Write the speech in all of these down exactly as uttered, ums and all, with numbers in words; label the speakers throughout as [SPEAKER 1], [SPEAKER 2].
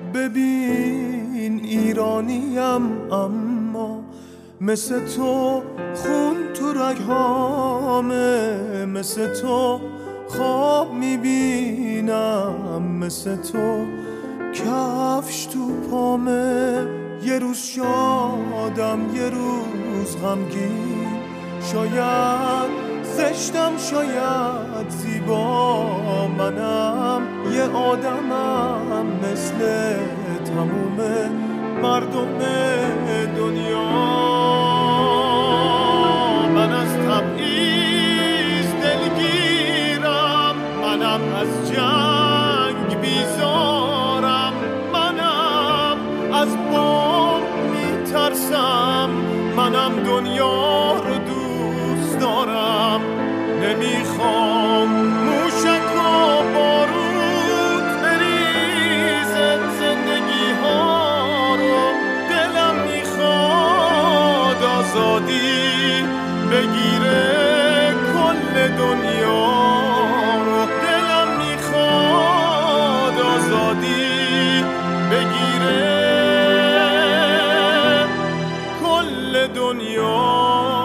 [SPEAKER 1] ببین ایرانیم اما مثل تو خون تو رگهامه، مثل تو خواب میبینم، مثل تو کفش تو پامه. یه روز شادم یه روز غمگین، شاید زشتم شاید زیبا، منم یه آدمم مثل تموم مردم دنیا. من از تبعیض دلگیرم، منم از جنگ بیزارم، منم از بام میترسم، منم دنیا رو دوست دارم. نمیخوام موشک و بارود بریزه زندگی ها رو، دلم میخواد آزادی بگیره کل دنیا رو، دلم میخواد آزادی بگیره کل دنیا.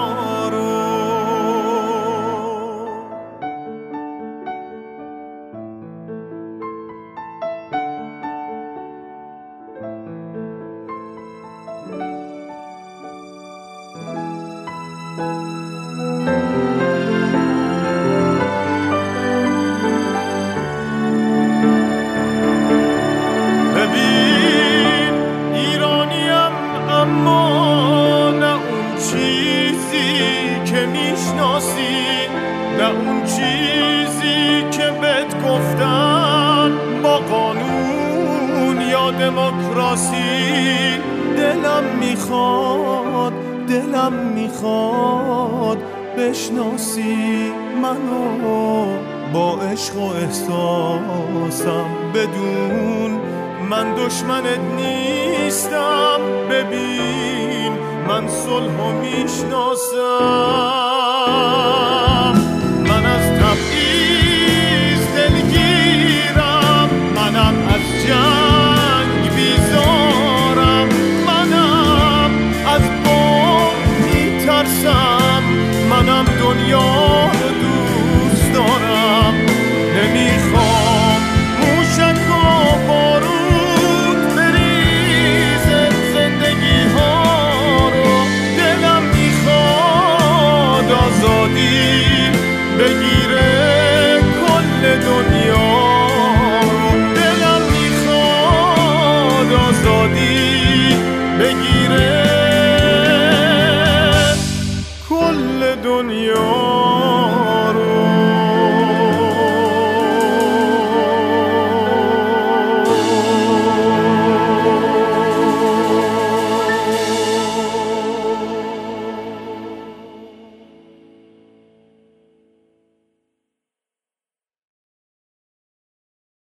[SPEAKER 1] ببین ایرانیم اما نه اون چیزی که میشناسی، نه اون چیزی که بهت گفتن با قانون یا دموکراسی. دلم میخواد دلم میخواد بشناسی منو با عشق و احساسم، بدون من دشمنت نیستم. ببین من صلحو میشناسم.